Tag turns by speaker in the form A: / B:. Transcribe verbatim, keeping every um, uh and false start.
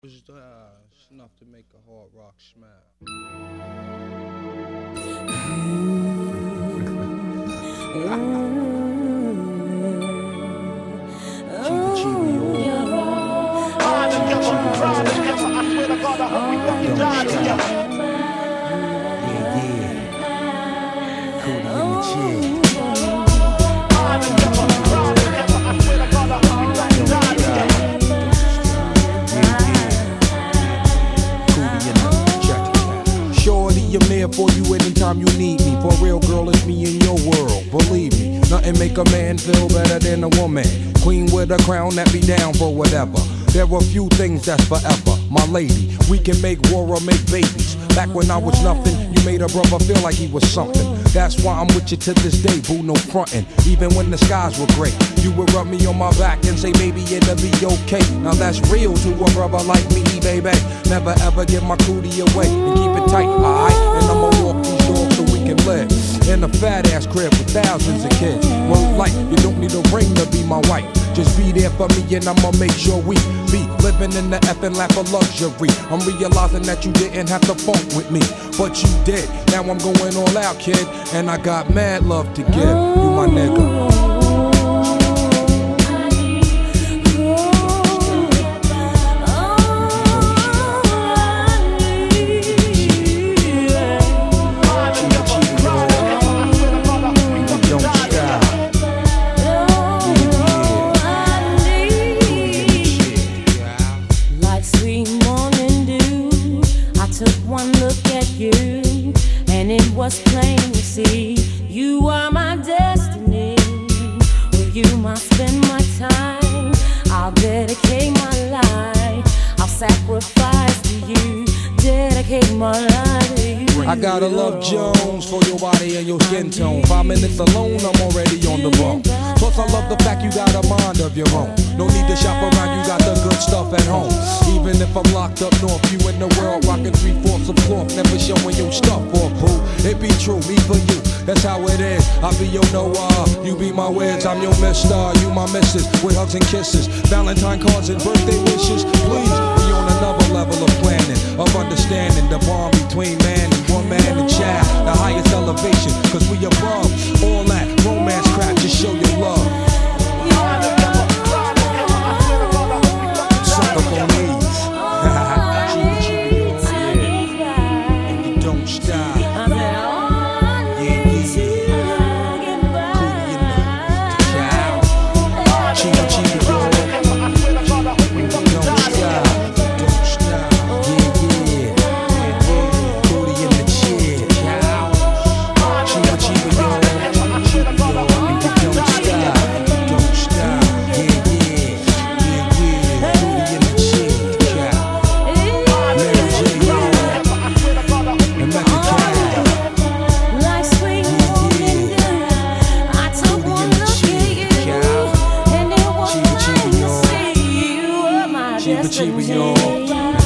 A: Just uh, it's enough to make a hard rock smile. Chiba chiba yo.
B: Ride together, ride together. I swear to God, I hope we fucking die together.
A: Yeah, yeah. Cootie in the chair.
B: Ride together, ride together. I swear to God, I hope we fucking die together.
A: Shorty, I'm there for you anytime you need me. For real, girl, it's me in your world. Believe me, nothing make a man feel better than a woman. Queen with a crown that be down for whatever. There are few things that's forever. My lady, we can make war or make babies. Back when I was nothing, you made a brother feel like he was something. That's why I'm with you to this day, boo, no frontin'. Even when the skies were gray, you would rub me on my back and say, baby, it'll be okay. Now that's real to a brother like me, baby. Never ever give my cootie away and keep it tight, alright? And I'ma walk these dogs so we can live in a fat ass crib with thousands of kids. Word like, you don't need a ring to be my wife. Just be there for me and I'ma make sure we be living in the effing lap of luxury. I'm realizing that you didn't have to funk with me, but you did. Now I'm going all out, kid, and I got mad love to give. You my nigga.
C: One look at you, and it was plain to see you are my destiny. With you, I spend my time. I'll dedicate my life. I'll sacrifice to you. Dedicate my life to you.
A: I gotta love Jones for your body and your skin tone. Five minutes alone, I'm already on the bone. Plus, I love the fact you got a mind of your own. No need to shop around, you got the good stuff at home. Even if I'm locked up north, you in the world rocking three-fourths of cloth, never showing your stuff off, boo. It be true, me for you, that's how it is. I be your Noah, you be my Wiz, I'm your mister, you my missus, with hugs and kisses, Valentine cards and birthday wishes. Please, we on another level of planning, of understanding the bond between man and woman and child, the highest elevation, cause we above all that romance crap, just show your love. Suck up on these. And you don't stop. Yeah, yeah. Cootie in the cow. Chiba chiba dog. And you don't stop. Don't stop. Yeah, yeah. Yeah, yeah. Cootie in the chair. Cow. Chiba chiba dog. Chiba dog. And you don't stop. Don't stop. Yeah, yeah. Yeah, yeah. Cootie in the chair. Cow. Mary J. Lord. And Mecca Cow.
C: Like sweet morning dew, I took one look at you, and it was plain to see you were my
A: Chiba chiba
C: destiny.
A: yo.